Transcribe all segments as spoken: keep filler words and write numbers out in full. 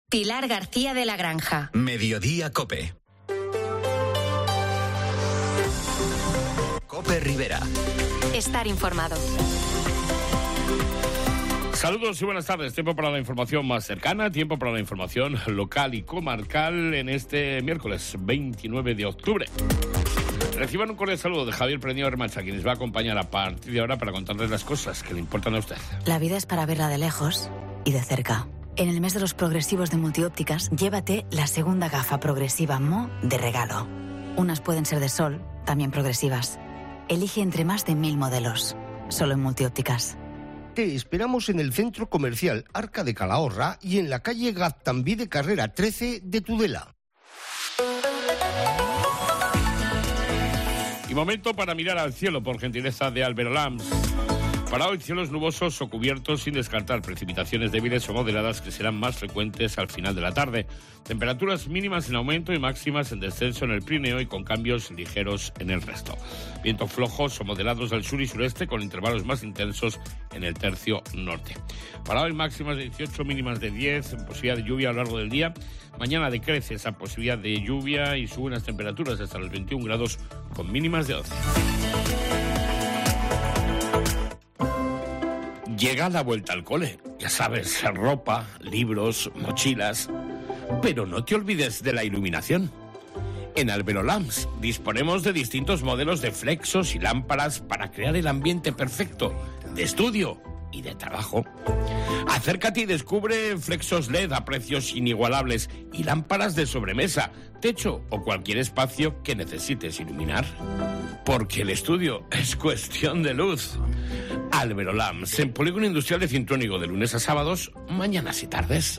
Pilar García de la Granja. Mediodía COPE. COPE Rivera. Estar informado. Saludos y buenas tardes. Tiempo para la información más cercana, tiempo para la información local y comarcal en este miércoles veintinueve de octubre. Reciban un cordial saludo de Javier Prenio Hermancha, quien les va a acompañar a partir de ahora para contarles las cosas que le importan a usted. La vida es para verla de lejos y de cerca. En el mes de los progresivos de Multiópticas, llévate la segunda gafa progresiva M O de regalo. Unas pueden ser de sol, también progresivas. Elige entre más de mil modelos. Solo en Multiópticas. Te esperamos en el centro comercial Arca de Calahorra y en la calle Gaztambí de Carrera trece de Tudela. Y momento para mirar al cielo, por gentileza de Alberolams. Para hoy, cielos nubosos o cubiertos, sin descartar precipitaciones débiles o moderadas que serán más frecuentes al final de la tarde. Temperaturas mínimas en aumento y máximas en descenso en el Pirineo y con cambios ligeros en el resto. Vientos flojos o moderados del sur y sureste con intervalos más intensos en el tercio norte. Para hoy, máximas de dieciocho, mínimas de diez, posibilidad de lluvia a lo largo del día. Mañana decrece esa posibilidad de lluvia y suben las temperaturas hasta los veintiún grados con mínimas de once. Llega la vuelta al cole, ya sabes, ropa, libros, mochilas, pero no te olvides de la iluminación. En Alberolams disponemos de distintos modelos de flexos y lámparas para crear el ambiente perfecto de estudio y de trabajo. Acércate y descubre flexos L E D a precios inigualables y lámparas de sobremesa, techo o cualquier espacio que necesites iluminar. Porque el estudio es cuestión de luz. Alberolams, en Polígono Industrial de Cintruénigo, de lunes a sábados, mañanas y tardes.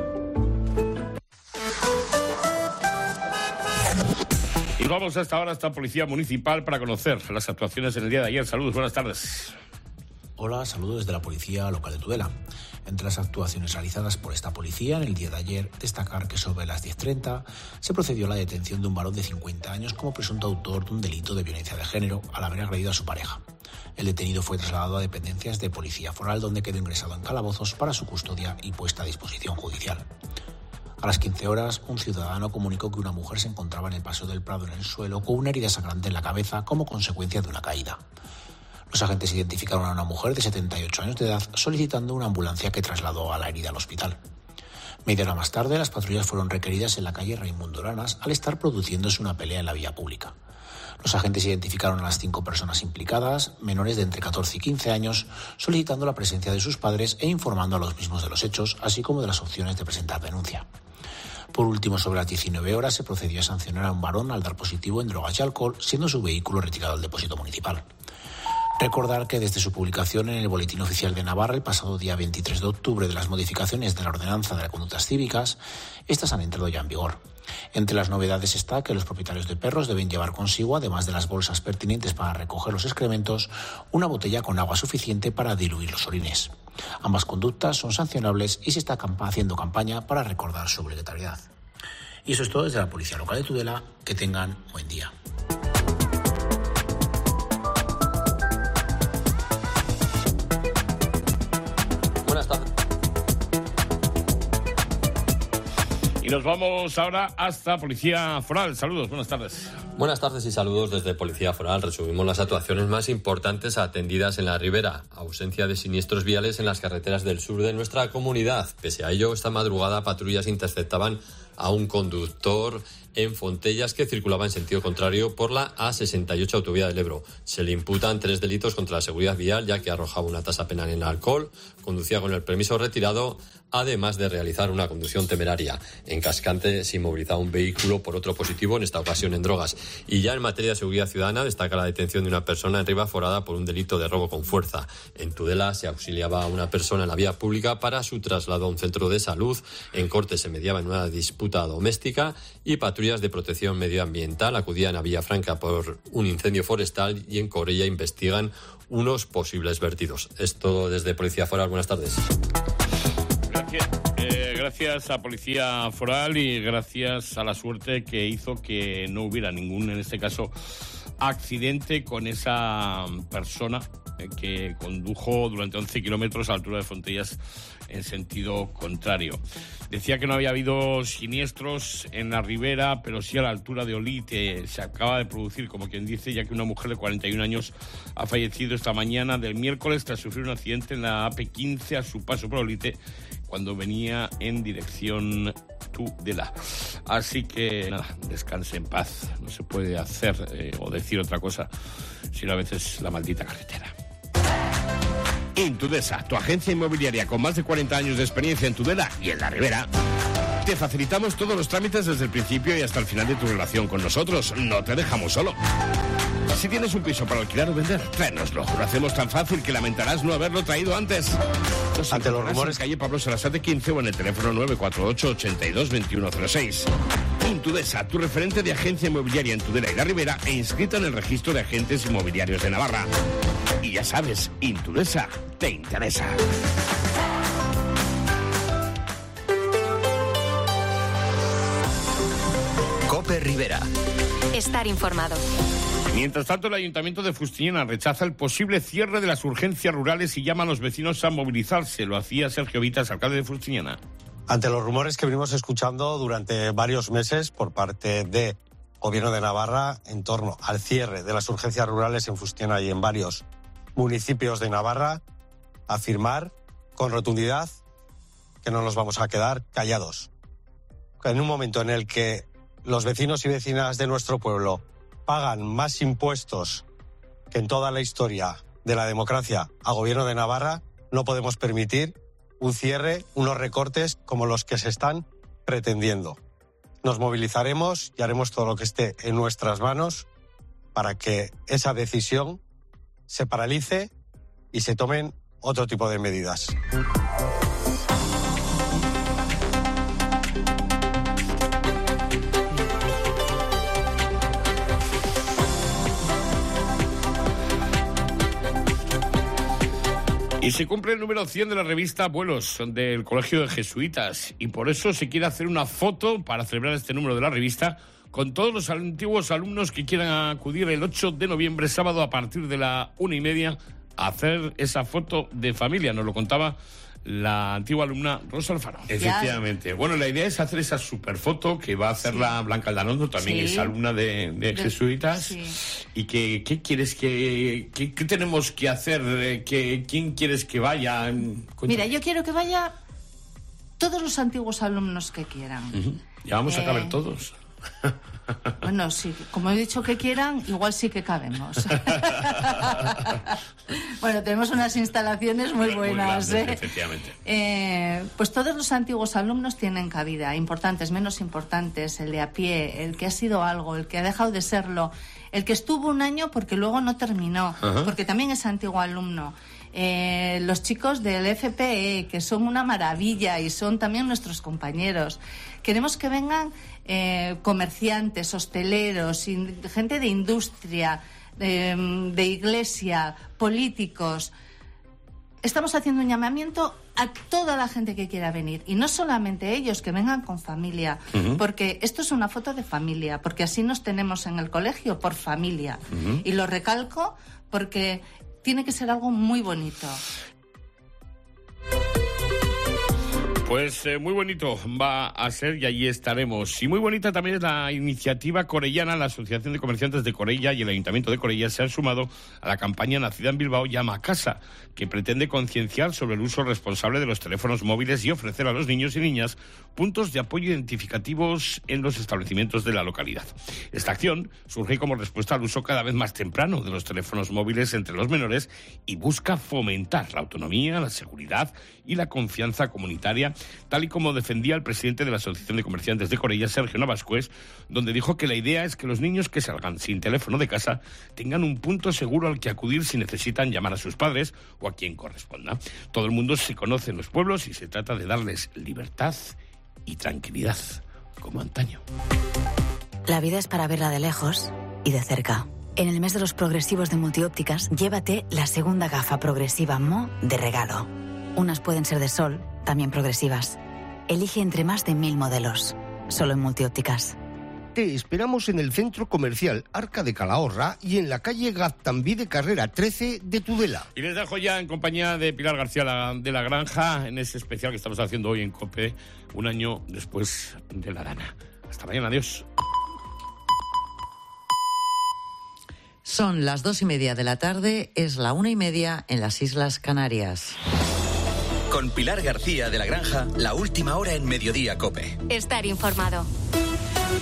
Y vamos hasta ahora hasta Policía Municipal para conocer las actuaciones en el día de ayer. Saludos, buenas tardes. Hola, saludos desde la Policía Local de Tudela. Entre las actuaciones realizadas por esta policía en el día de ayer, destacar que sobre las diez treinta se procedió a la detención de un varón de cincuenta años como presunto autor de un delito de violencia de género al haber agredido a su pareja. El detenido fue trasladado a dependencias de Policía Foral, donde quedó ingresado en calabozos para su custodia y puesta a disposición judicial. A las quince horas, un ciudadano comunicó que una mujer se encontraba en el Paseo del Prado en el suelo con una herida sangrante en la cabeza como consecuencia de una caída. Los agentes identificaron a una mujer de setenta y ocho años de edad solicitando una ambulancia que trasladó a la herida al hospital. Media hora más tarde, las patrullas fueron requeridas en la calle Raimundo Aranas al estar produciéndose una pelea en la vía pública. Los agentes identificaron a las cinco personas implicadas, menores de entre catorce y quince años, solicitando la presencia de sus padres e informando a los mismos de los hechos, así como de las opciones de presentar denuncia. Por último, sobre las diecinueve horas se procedió a sancionar a un varón al dar positivo en drogas y alcohol, siendo su vehículo retirado del depósito municipal. Recordar que desde su publicación en el Boletín Oficial de Navarra el pasado día veintitrés de octubre de las modificaciones de la Ordenanza de las Conductas Cívicas, estas han entrado ya en vigor. Entre las novedades está que los propietarios de perros deben llevar consigo, además de las bolsas pertinentes para recoger los excrementos, una botella con agua suficiente para diluir los orines. Ambas conductas son sancionables y se está haciendo campaña para recordar su obligatoriedad. Y eso es todo desde la Policía Local de Tudela. Que tengan buen día. Buenas tardes. Y nos vamos ahora hasta Policía Foral. Saludos, buenas tardes. Buenas tardes y saludos desde Policía Foral. Resumimos las actuaciones más importantes atendidas en la Ribera. Ausencia de siniestros viales en las carreteras del sur de nuestra comunidad. Pese a ello, esta madrugada patrullas interceptaban a un conductor en Fontellas que circulaba en sentido contrario por la A sesenta y ocho autovía del Ebro. Se le imputan tres delitos contra la seguridad vial, ya que arrojaba una tasa penal en alcohol, conducía con el permiso retirado, además de realizar una conducción temeraria. En Cascante se inmovilizaba un vehículo por otro positivo, en esta ocasión en drogas. Y ya en materia de seguridad ciudadana destaca la detención de una persona en Ribaforada por un delito de robo con fuerza. En Tudela se auxiliaba a una persona en la vía pública para su traslado a un centro de salud. En Corte se mediaba en una disputa doméstica y patrullas de protección medioambiental acudían a Villafranca por un incendio forestal y en Corella investigan unos posibles vertidos. Esto desde Policía Foral. Buenas tardes. Gracias. Eh, gracias a Policía Foral y gracias a la suerte que hizo que no hubiera ningún, en este caso, accidente con esa persona eh, que condujo durante once kilómetros a la altura de Fontellas en sentido contrario. Decía que no había habido siniestros en la ribera, pero sí a la altura de Olite. Se acaba de producir, como quien dice, ya que una mujer de cuarenta y un años ha fallecido esta mañana del miércoles tras sufrir un accidente en la A P quince a su paso por Olite, cuando venía en dirección Tudela. Así que nada, descanse en paz. No se puede hacer eh, o decir otra cosa, sino a veces la maldita carretera. Intudesa, tu agencia inmobiliaria con más de cuarenta años de experiencia en Tudela y en la Ribera. Te facilitamos todos los trámites desde el principio y hasta el final de tu relación con nosotros. No te dejamos solo. Si tienes un piso para alquilar o vender, tráenoslo. Lo hacemos tan fácil que lamentarás no haberlo traído antes. Nos Ante los rumores, en calle Pablo Sarasate quince o en el teléfono nueve cuatro ocho, ochenta y dos, veintiuno cero seis. Intudesa, tu referente de agencia inmobiliaria en Tudela y la Ribera e inscrita en el registro de agentes inmobiliarios de Navarra. Y ya sabes, Intudesa te interesa. COPE Ribera. Estar informado. Mientras tanto, el Ayuntamiento de Fustiñana rechaza el posible cierre de las urgencias rurales y llama a los vecinos a movilizarse. Lo hacía Sergio Vitas, alcalde de Fustiñana. Ante los rumores que venimos escuchando durante varios meses por parte del Gobierno de Navarra en torno al cierre de las urgencias rurales en Fustiñana y en varios municipios de Navarra, afirmar con rotundidad que no nos vamos a quedar callados. En un momento en el que los vecinos y vecinas de nuestro pueblo pagan más impuestos que en toda la historia de la democracia al Gobierno de Navarra, no podemos permitir un cierre, unos recortes como los que se están pretendiendo. Nos movilizaremos y haremos todo lo que esté en nuestras manos para que esa decisión se paralice y se tomen otro tipo de medidas. Y se cumple el número cien de la revista Abuelos del Colegio de Jesuitas y por eso se quiere hacer una foto para celebrar este número de la revista con todos los antiguos alumnos que quieran acudir el ocho de noviembre, sábado, a partir de la una y media, a hacer esa foto de familia. Nos lo contaba la antigua alumna Rosa Alfaro. Efectivamente. Bueno, la idea es hacer esa superfoto que va a hacer sí. la Blanca Aldanondo, también sí. es alumna de, de, de Jesuitas. Sí. Y que, ¿qué quieres que, qué, qué tenemos que hacer? Que, ¿Quién quieres que vaya? Mira, yo quiero que vaya todos los antiguos alumnos que quieran. Uh-huh. Ya vamos eh... a caber todos. Bueno, sí, como he dicho que quieran, igual sí que cabemos. Bueno, tenemos unas instalaciones muy buenas. Muy grandes, ¿eh? Efectivamente. Eh, pues todos los antiguos alumnos tienen cabida, importantes, menos importantes, el de a pie, el que ha sido algo, el que ha dejado de serlo, el que estuvo un año porque luego no terminó, uh-huh. porque también es antiguo alumno. Eh, los chicos del F P E, que son una maravilla y son también nuestros compañeros. Queremos que vengan eh, comerciantes, hosteleros, in, gente de industria, eh, de iglesia, políticos. Estamos haciendo un llamamiento a toda la gente que quiera venir. Y no solamente ellos, que vengan con familia. Uh-huh. Porque esto es una foto de familia. Porque así nos tenemos en el colegio, por familia. Uh-huh. Y lo recalco porque tiene que ser algo muy bonito. Pues eh, muy bonito va a ser y allí estaremos. Y muy bonita también es la iniciativa corellana. La Asociación de Comerciantes de Corella y el Ayuntamiento de Corella se han sumado a la campaña nacida en Bilbao Llama a Casa, que pretende concienciar sobre el uso responsable de los teléfonos móviles y ofrecer a los niños y niñas puntos de apoyo identificativos en los establecimientos de la localidad. Esta acción surge como respuesta al uso cada vez más temprano de los teléfonos móviles entre los menores y busca fomentar la autonomía, la seguridad y la confianza comunitaria, tal y como defendía el presidente de la Asociación de Comerciantes de Corella, Sergio Navascués, donde dijo que la idea es que los niños que salgan sin teléfono de casa tengan un punto seguro al que acudir si necesitan llamar a sus padres o a quien corresponda. Todo el mundo se conoce en los pueblos y se trata de darles libertad y tranquilidad, como antaño. La vida es para verla de lejos y de cerca. En el mes de los progresivos de Multiópticas, llévate la segunda gafa progresiva M O de regalo. Unas pueden ser de sol, también progresivas. Elige entre más de mil modelos, solo en Multiópticas. Te esperamos en el centro comercial Arca de Calahorra y en la calle Gaztambí de Carrera trece de Tudela. Y les dejo ya en compañía de Pilar García de la Granja en ese especial que estamos haciendo hoy en COPE, un año después de la Dana. Hasta mañana, adiós. Son las dos y media de la tarde, es la una y media en las Islas Canarias. Con Pilar García de la Granja, la última hora en Mediodía COPE. Estar informado.